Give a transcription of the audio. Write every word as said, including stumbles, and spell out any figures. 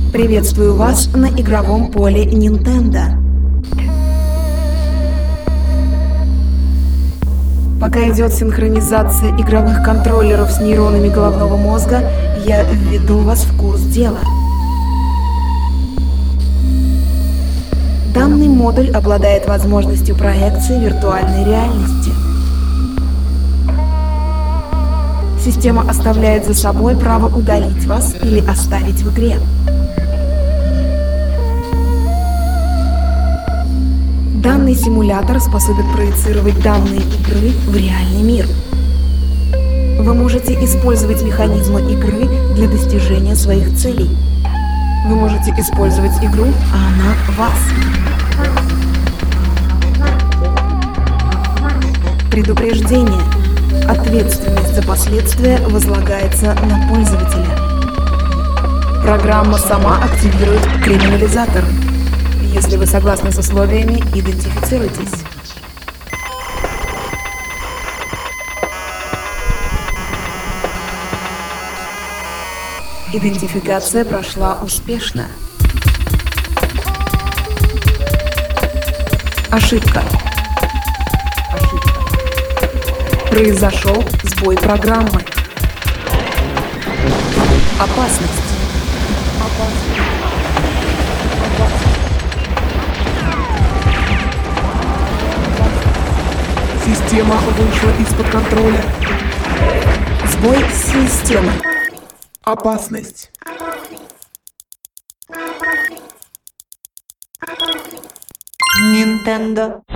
Приветствую вас на игровом поле Nintendo. Пока идет синхронизация игровых контроллеров с нейронами головного мозга, я введу вас в курс дела. Данный модуль обладает возможностью проекции виртуальной реальности. Система оставляет за собой право удалить вас или оставить в игре. Данный симулятор способен проецировать данные игры в реальный мир. Вы можете использовать механизмы игры для достижения своих целей. Вы можете использовать игру, а она вас. Предупреждение. Ответственность за последствия возлагается на пользователя. Программа сама активирует криминализатор. Если вы согласны с условиями, идентифицируйтесь. Идентификация прошла успешно. Ошибка. Ошибка. Произошел сбой программы. Опасность. Опасность. Система вышла из-под контроля. Сбой системы. Опасность. Nintendo.